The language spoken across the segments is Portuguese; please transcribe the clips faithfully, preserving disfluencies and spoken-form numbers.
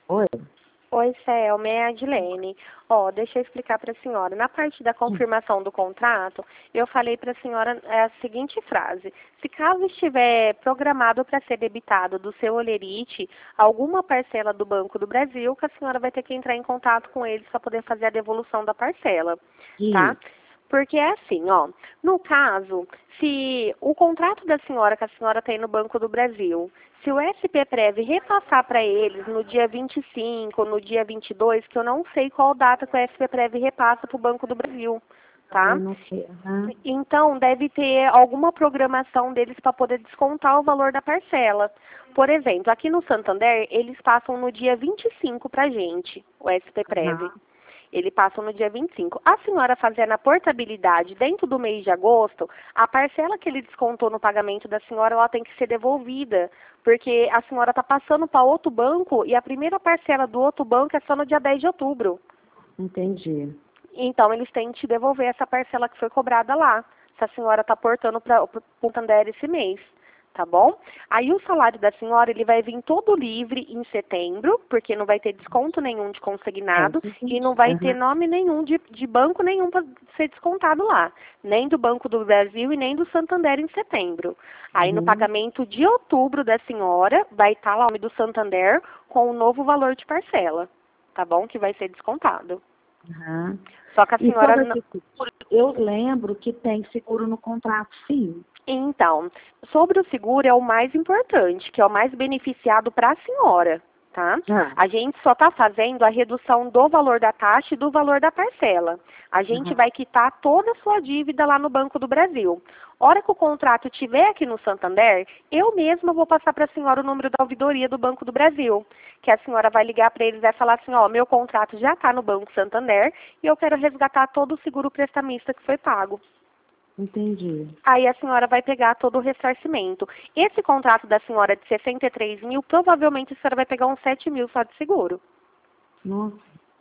Oi? Oi, Selma, é a Adilene. Ó, deixa eu explicar para a senhora. Na parte da confirmação do contrato, eu falei para a senhora a seguinte frase. Se caso estiver programado para ser debitado do seu Olerite alguma parcela do Banco do Brasil, que a senhora vai ter que entrar em contato com eles para poder fazer a devolução da parcela, tá? Porque é assim, ó, no caso, se o contrato da senhora que a senhora tem no Banco do Brasil, se o S P Prev repassar para eles no dia vinte e cinco, no dia vinte e dois, que eu não sei qual data que o S P Prev repassa para o Banco do Brasil, tá? Eu não sei. Uhum. Então, deve ter alguma programação deles para poder descontar o valor da parcela. Por exemplo, aqui no Santander, eles passam no dia vinte e cinco para a gente, o S P Prev. Uhum. Ele passa no dia vinte e cinco. A senhora fazendo a portabilidade dentro do mês de agosto, a parcela que ele descontou no pagamento da senhora, ela tem que ser devolvida, porque a senhora está passando para outro banco e a primeira parcela do outro banco é só no dia dez de outubro. Entendi. Então, eles têm que te devolver essa parcela que foi cobrada lá, se a senhora está portando para o Santander esse mês. Tá bom? Aí o salário da senhora, ele vai vir todo livre em setembro, porque não vai ter desconto nenhum de consignado É, e não vai uhum. ter nome nenhum de, de banco nenhum para ser descontado lá. Nem do Banco do Brasil e nem do Santander em setembro. Aí no Uhum. pagamento de outubro da senhora, vai estar lá o nome do Santander com o novo valor de parcela. Tá bom? Que vai ser descontado. Uhum. Só que a E senhora... sobre não... esse seguro, eu lembro que tem seguro no contrato, sim. Então, sobre o seguro é o mais importante, que é o mais beneficiado para a senhora, tá? Ah. A gente só está fazendo a redução do valor da taxa e do valor da parcela. A gente Uhum. vai quitar toda a sua dívida lá no Banco do Brasil. Hora que o contrato estiver aqui no Santander, eu mesma vou passar para a senhora o número da ouvidoria do Banco do Brasil, que a senhora vai ligar para eles e vai falar assim, ó, meu contrato já está no Banco Santander e eu quero resgatar todo o seguro prestamista que foi pago. Entendi. Aí a senhora vai pegar todo o ressarcimento. Esse contrato da senhora de sessenta e três mil, provavelmente a senhora vai pegar uns sete mil só de seguro. Nossa.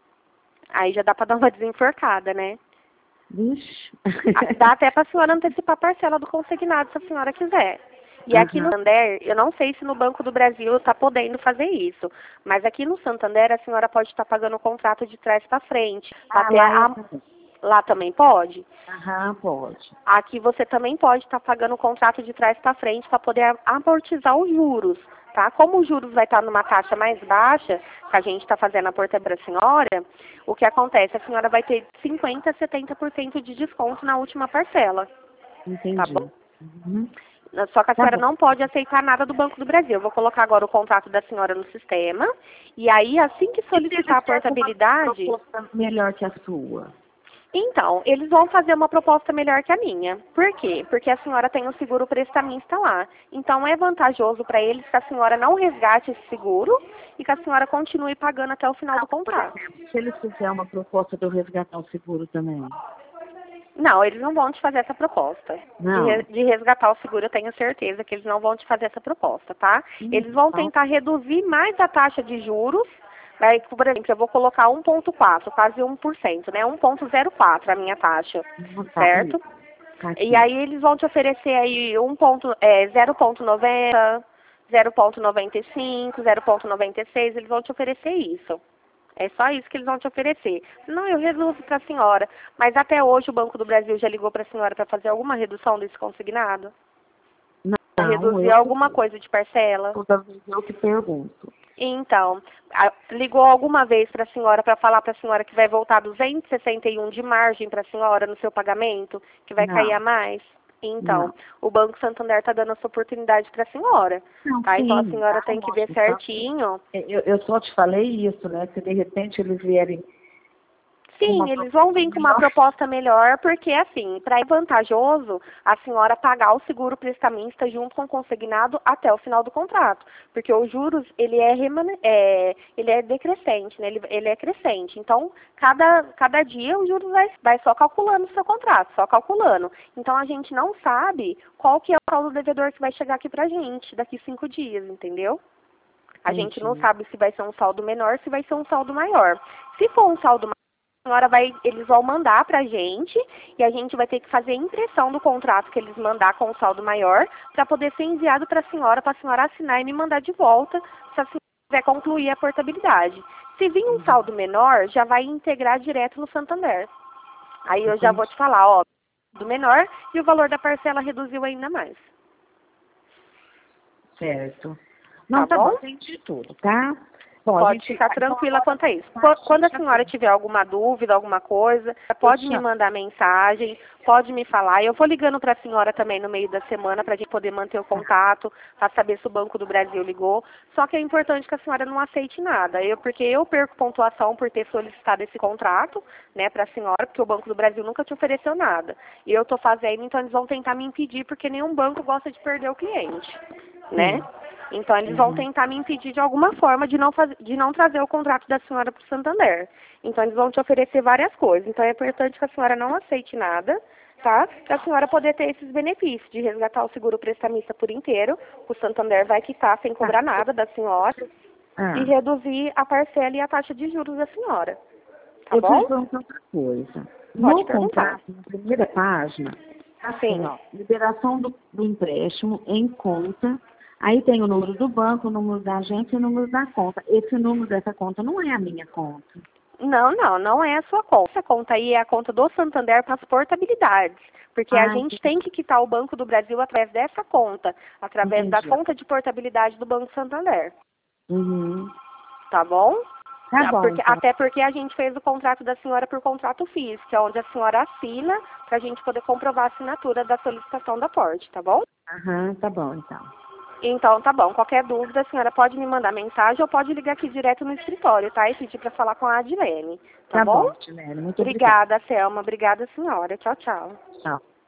Aí já dá para dar uma desenforcada, né? Vixe. Dá até para a senhora antecipar a parcela do consignado, se a senhora quiser. E aqui no Santander, eu não sei se no Banco do Brasil está podendo fazer isso, mas aqui no Santander a senhora pode estar pagando o contrato de trás para frente. Ah, Até lá, a... lá também pode? Aham, pode. Aqui você também pode estar pagando o contrato de trás para frente para poder amortizar os juros, tá? Como os juros vai estar numa taxa mais baixa, que a gente está fazendo a porta para a senhora, o que acontece? A senhora vai ter cinquenta por cento, setenta por cento de desconto na última parcela. Entendi. Tá bom? Uhum. Só que a Tá senhora bom. não pode aceitar nada do Banco do Brasil. Eu vou colocar agora o contrato da senhora no sistema. E aí, assim que solicitar a portabilidade... Uma proposta melhor que a sua. Então, eles vão fazer uma proposta melhor que a minha. Por quê? Porque a senhora tem o seguro prestamista lá. Então, é vantajoso para eles que a senhora não resgate esse seguro e que a senhora continue pagando até o final do contrato. Se eles fizerem uma proposta de eu resgatar o seguro também. Não, eles não vão te fazer essa proposta. Não. De, de resgatar o seguro, eu tenho certeza que eles não vão te fazer essa proposta, tá? Hum, Eles vão tentar reduzir mais a taxa de juros. Vai, por exemplo, eu vou colocar um ponto quatro, quase um por cento, né? um ponto zero quatro a minha taxa, tá, certo? Tá E aí eles vão te oferecer aí um ponto, é, zero ponto noventa, zero ponto noventa e cinco, zero ponto noventa e seis, eles vão te oferecer isso. É só isso que eles vão te oferecer. Não, eu reduzo para a senhora. Mas até hoje o Banco do Brasil já ligou para a senhora para fazer alguma redução desse consignado? Para Não, reduzir eu alguma coisa de parcela? toda vez eu que pergunto. Então, a, ligou alguma vez para a senhora para falar para a senhora que vai voltar duzentos e sessenta e um de margem para a senhora no seu pagamento? Que vai Não. cair a mais? Então, Não. o Banco Santander está dando essa oportunidade para a senhora. Não, Tá? sim, Então a senhora tá, tem que ver lógico, tá. certinho. Eu, eu só te falei isso, né? Se de repente eles vierem Sim, eles vão vir com uma proposta melhor, porque assim, para é vantajoso a senhora pagar o seguro prestamista junto com o consignado até o final do contrato, porque os juros ele é, remane é ele é decrescente, né? Ele, ele é crescente. Então, cada, cada dia o juros vai, vai só calculando o seu contrato, só calculando. Então a gente não sabe qual que é o saldo devedor que vai chegar aqui pra gente daqui cinco dias, entendeu? A Entendi. gente não sabe se vai ser um saldo menor, se vai ser um saldo maior. Se for um saldo maior, a senhora vai, eles vão mandar para a gente e a gente vai ter que fazer a impressão do contrato que eles mandar com o saldo maior para poder ser enviado para a senhora, para a senhora assinar e me mandar de volta se a senhora vai concluir a portabilidade. Se vir um saldo menor, já vai integrar direto no Santander. Aí eu já vou te falar, ó, do menor e o valor da parcela reduziu ainda mais. Certo. Não, tá, tá bom? Entendi tudo, tá? Bom, pode gente, ficar tranquila quanto a isso. Quando a senhora tiver alguma dúvida, alguma coisa, pode me mandar mensagem, pode me falar. Eu vou ligando para a senhora também no meio da semana para a gente poder manter o contato, para saber se o Banco do Brasil ligou. Só que é importante que a senhora não aceite nada, eu, porque eu perco pontuação por ter solicitado esse contrato, né, para a senhora, porque o Banco do Brasil nunca te ofereceu nada. E eu estou fazendo, então eles vão tentar me impedir, porque nenhum banco gosta de perder o cliente, né? Sim. Então, eles vão tentar me impedir de alguma forma de não, faz... de não trazer o contrato da senhora para o Santander. Então, eles vão te oferecer várias coisas. Então, é importante que a senhora não aceite nada, tá? Para a senhora poder ter esses benefícios de resgatar o seguro prestamista por inteiro. O Santander vai quitar sem cobrar nada da senhora ah. e reduzir a parcela e a taxa de juros da senhora. Tá Eu bom? preciso perguntar outra coisa. Pode no perguntar. Contrato, na primeira página, assim, ó, liberação do, do empréstimo em conta. Aí tem o número do banco, o número da agência e o número da conta. Esse número dessa conta não é a minha conta. Não, não, não é a sua conta. Essa conta aí é a conta do Santander para as portabilidades. Porque ah, a gente entendi. tem que quitar o Banco do Brasil através dessa conta, através entendi. da conta de portabilidade do Banco Santander. Uhum. Tá bom? Tá bom. Porque, então. Até porque a gente fez o contrato da senhora por contrato físico, que é onde a senhora assina para a gente poder comprovar a assinatura da solicitação da porte, tá bom? Aham, tá bom, então. Então, tá bom. Qualquer dúvida, a senhora pode me mandar mensagem ou pode ligar aqui direto no escritório, tá? E pedir para falar com a Adilene. Tá, tá bom? bom, Adilene. Muito obrigada, Selma. Obrigada, senhora. Tchau, tchau. Tchau.